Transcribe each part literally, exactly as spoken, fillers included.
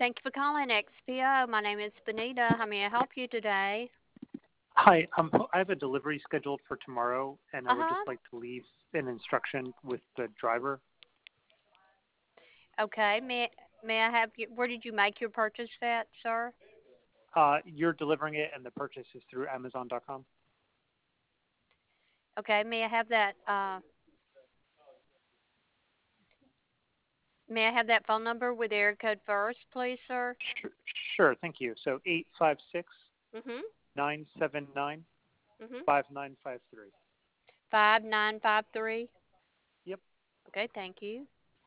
Thank you for calling X P O. My name is Benita. How may I help you today? Hi, um, I have a delivery scheduled for tomorrow, and I would just Uh-huh. like to leave an instruction with the driver. Okay. May may I have you? Where did you make your purchase at, sir? Uh, you're delivering it, and the purchase is through Amazon dot com. Okay. May I have that? Uh, may I have that phone number with area code first, please, sir? Sure, sure, thank you. So eight five six Mhm. nine seven nine Mhm. five nine five three. Five nine five three. Yep. Okay. Thank you.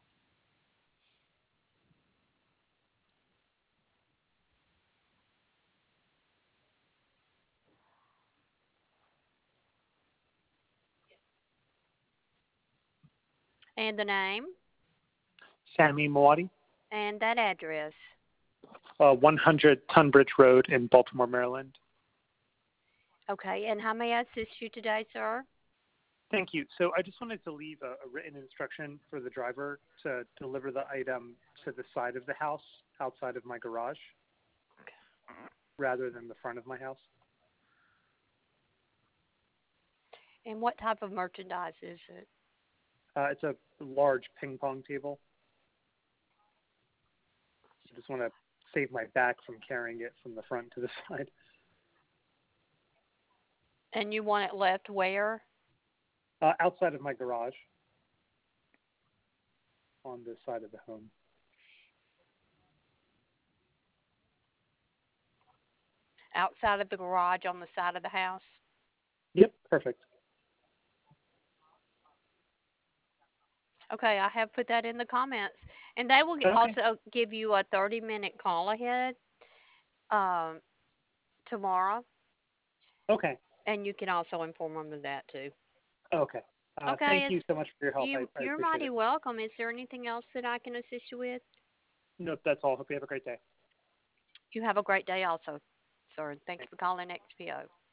And the name Sammy Moati, and that address. uh, one hundred Tunbridge Road in Baltimore, Maryland. Okay. And how may I assist you today, sir? Thank you. So I just wanted to leave a, a written instruction for the driver to deliver the item to the side of the house, outside of my garage, rather than the front of my house. And what type of merchandise is it? Uh, it's a large ping pong table. I just want to save my back from carrying it from the front to the side. And you want it left where? Uh, outside of my garage, on the side of the home. Outside of the garage on the side of the house? Yep, perfect. Okay, I have put that in the comments. And they will g- Okay. also give you a thirty minute call ahead um, tomorrow, Okay. and you can also inform them of that too. Okay. Uh, Okay, thank it's, you so much for your help. I, you, I you're appreciate mighty it. welcome. Is there anything else that I can assist you with? Nope, that's all. Hope you have a great day. You have a great day also, sir. Thank you for calling X P O.